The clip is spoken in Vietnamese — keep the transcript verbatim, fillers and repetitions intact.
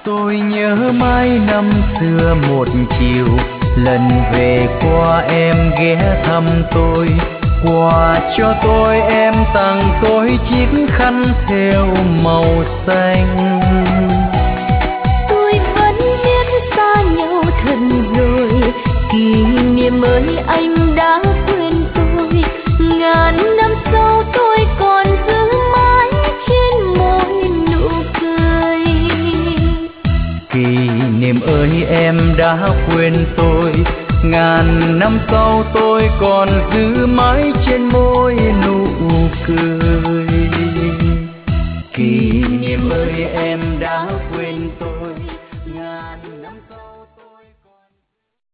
Tôi nhớ mãi năm xưa một chiều, lần về qua em ghé thăm tôi. Quà cho tôi em tặng tôi chiếc khăn thêu màu xanh. Tôi vẫn biết xa nhau thật rồi, kỷ niệm ơi anh đã quên tôi. Ngàn năm sau tôi còn giữ mãi trên môi nụ cười. Kỷ niệm ơi em đã quên tôi, ngàn năm sau tôi còn giữ mãi trên môi nụ cười. Kỷ niệm ơi em đã